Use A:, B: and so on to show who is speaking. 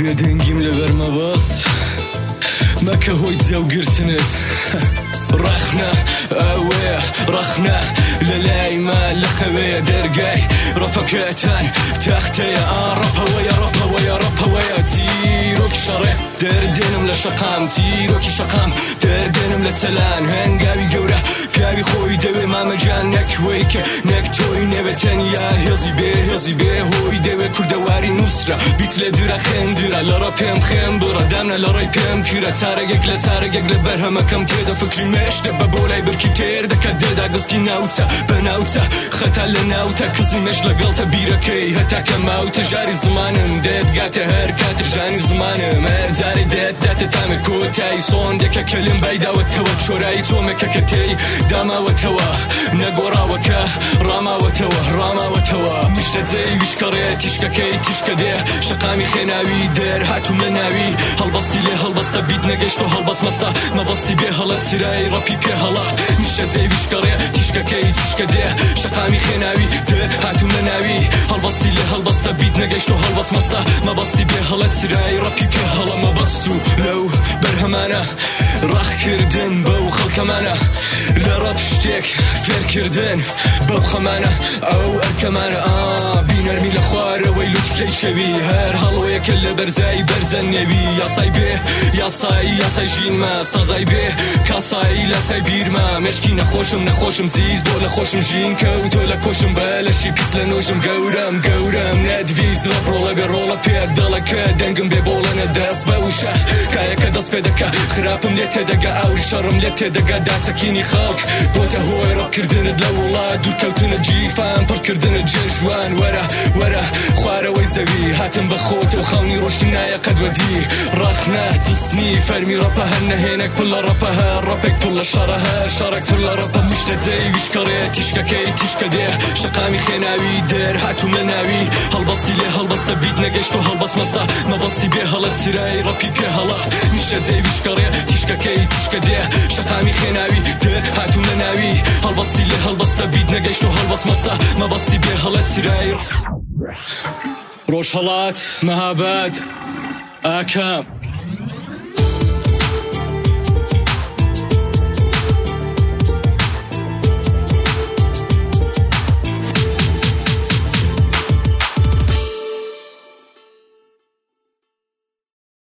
A: Yine dengimle verme bas Maka hoyca وقرسنت رخنا اوه رخنا للايما لخوي درقاي ربا كاتان تختي ربا ويا تيروك شرع دردنم لشقام تيروك شقام دردنم لتلان هنقاوي قورا قاوي خوي دوي ماما جان نكويك نكتوي نبتن يا هزي بيه هوي دوي كردواري نصرة بيت لدرا خندرا لرا پیم خمبرا دمنا لراي پیم كيرا تارقك لبرهما كم تيدا فكري مشتا ببولاي بركي تير دكا ديدا قصكي ناوتا بناوتا خطا لناوتا كزي مش لقلتا بيركي هتا كماوتا جاري زمانم ديد قاتا هركات جاني زمانم هرداري ديد داتا تامي كوتاي صون دكا كلم بايدا وتوا شوراي تومكا كتي داما وتوا نقورا وكا راما وتوا نشتا زي وشكري تشكا كي تشكا ديه شقامي خناوي دير هاتو مناوي هلبستي لي هلبستا بيت نقشتو هلبس مستا ما بستي بيه هلا تسيراي رابي بيه هلا نشتا زي وشكري تشكا كي تشكا ديه شقامي خناوي دير هاتو مناوي هلبستي لي هلبستا بيت نقشتو هلبس مستا ما بستي بيه هلا تسيراي رابي بيه هلا ما بستو لو برهمانا راخ كردن بو خلكمانا لرب شتيك فير كردن بو خمانا او اركمانا بينرمي لخوار ويلوت كي شبي هر هلويا كل برزاي برزن نبي يا ساي جين ما سازاي بيه كاساي لاساي بيرما مشكي نخوشم زيز بولا خوشم جين كوتو لكوشم بلشي بيس لنوشم قورم ندفيز ربرولا برولا بيد دالك دنقم ببولا نداس بوشا كايا كداس بدكا خرابم لتدقا او شرم لتدقا داتكيني خلق بوتا هوي رب كردن دلولا دور كوتن جيفان پر كردن جيجوان ورا خوارا ويزوي هاتم بخوت وخوني روشنايا قد ودي رخنا تصني فرمي ربا هنهينك كل ربها ربك كل شرك كل ربا مشتا زي وشكري تشكا كي تشكا ديه شقامي خناوي دير هاتو مناوي هلبستي لي هلبستا بيت نقشتو هلبس مستا ما بستي بيه هلا تسيراي ربي بيه هلا مشتا زي وشكري تشكا كي تشكا ديه شقامي خناوي دير هاتو مناوي هلبستي لي هلبستا بيت نقشتو هلبس مستا ما بستي بيه هلا تسيراي روش هلات مهابات آكام